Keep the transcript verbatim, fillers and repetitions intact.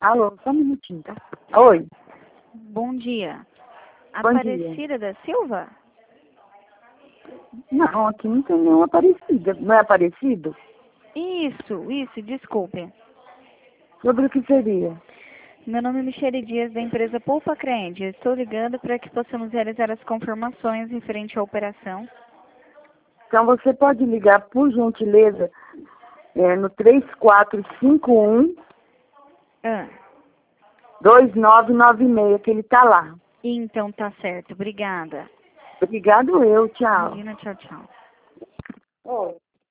Alô, só um minutinho, tá? Oi. Bom dia. Bom Aparecida da Silva? Não, aqui não tem nenhuma Aparecida. Não é Aparecido? Isso, isso, desculpe. Sobre o que seria? Meu nome é Michele Dias, da empresa Poupa Crente. Estou ligando para que possamos realizar as confirmações referente à operação. Então você pode ligar, por gentileza, é, no três quatro cinco um, Ah, dois nove nove seis, que ele tá lá. então tá certo. Obrigada. Obrigado eu, tchau. Imagina, tchau, tchau. Oi.